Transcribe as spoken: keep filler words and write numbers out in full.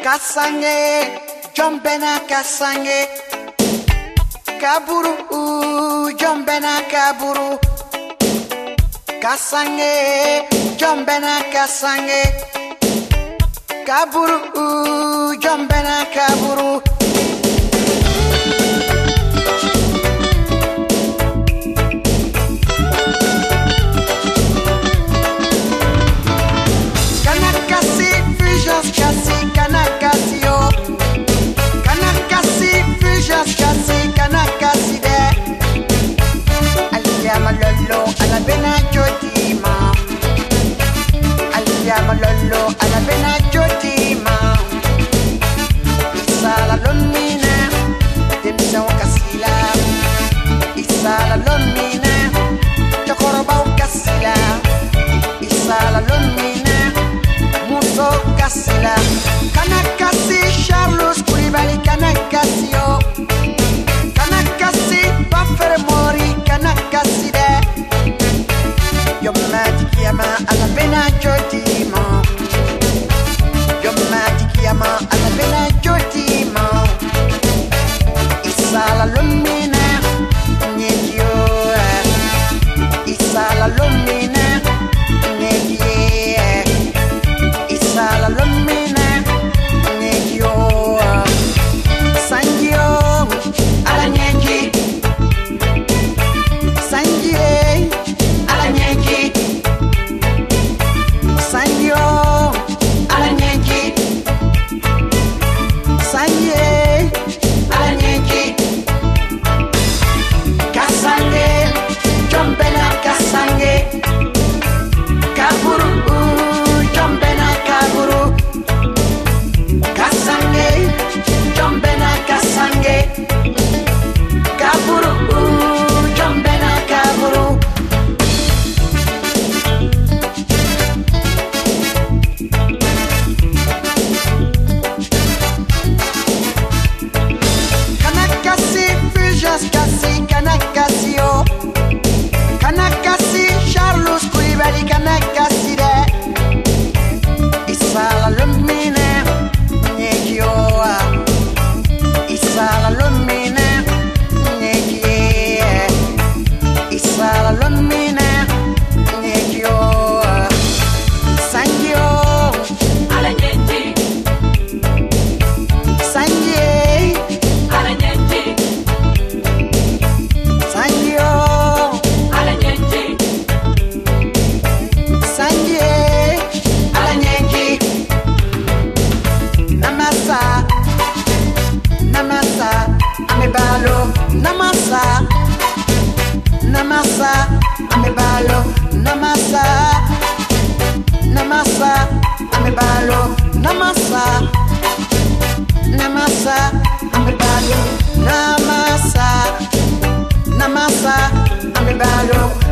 Kasange, Jombena Kasange, Kaburu, Jombena Kaburu, Kasange, Jombena Kasange, Kaburu, Jombena Kaburu. Lolo ala bena jotima Isala lomina Demisa wakasila Isala lomina Chokoroba wakasila Isala lomina Muso kasila Kanakasi Charles Koulibaly Kanakasi yo Kanakasi Bafere Mori Kanakasi de Yo magic yama ala bena jotima Yama ala bena jotima Isala lumina Nyekyo Isala lumina Nyekye Isala lumina Nyekyo Sangyo ala nyeki Sangye ala nyeki Sangyo ala nyeki Sanye, alanyeki, Kasange, Jombena Kasange, Kaburu, Jombena Kaburu, Kasange, Jombena Kasange, Kaburu, Jombena Kaburu. Kanakasi, Kanakasi yo Kanakasi, Charles Koulibaly Kanakasi de Isala lumine Nyekyo Isala lumine Nyekye Isala lumine Nyekyo Sangyo ala nyeki Sangye ala nyeki Amebalo, namasa, namasa, amebalo, namasa, namasa, amebalo, namasa, namasa, amebalo, namasa, namasa, amebalo.